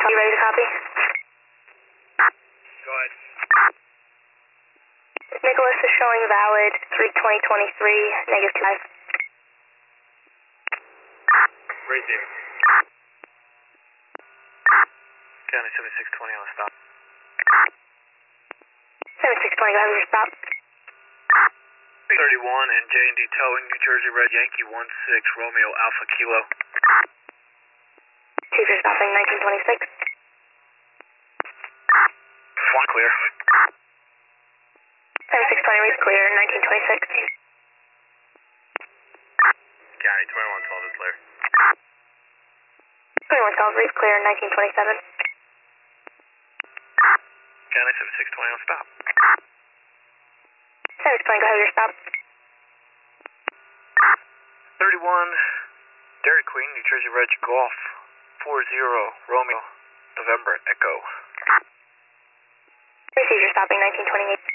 You ready to copy? Go ahead. Nicholas is showing valid 3/20/23, -5. Receive. County 7620 on the stop. 7620, go ahead with your stop. 31 and J&D Towing, New Jersey Red Yankee 16 Romeo Alpha Kilo. Chief, you're stopping 1926. Fly clear. 7620, read clear, 1926. County 2112 is clear. 2112, read clear, 1927. County 7620 on stop. 7620, go ahead with your stop. 31 Dairy Queen, New Jersey Red Golf 40 Romeo November Echo. Receive, you're stopping 1928.